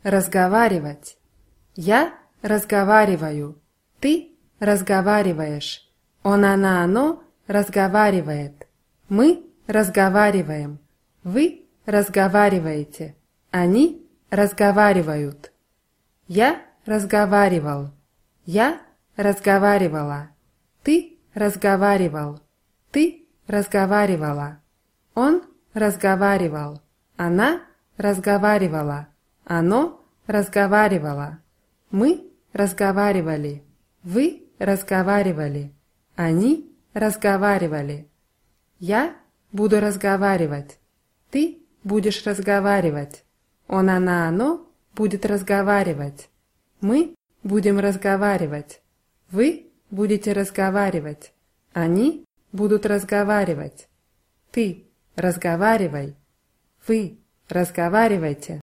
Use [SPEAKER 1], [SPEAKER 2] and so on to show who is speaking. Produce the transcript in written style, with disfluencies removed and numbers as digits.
[SPEAKER 1] разговаривать. Я разговариваю. Ты разговариваешь. Он, она, оно разговаривает. Мы разговариваем. Вы разговариваете. Они разговаривают. Я разговаривал. Я разговаривала. Ты разговаривал. Ты разговаривала. Он разговаривал. Она разговаривала. Оно разговаривало. Мы разговаривали. Вы разговаривали. Они разговаривали. Я буду разговаривать. Ты будешь разговаривать. Он, она, оно будет разговаривать. Мы будем разговаривать. Вы будете разговаривать. Они будут разговаривать. Ты разговаривай. Вы разговаривайте.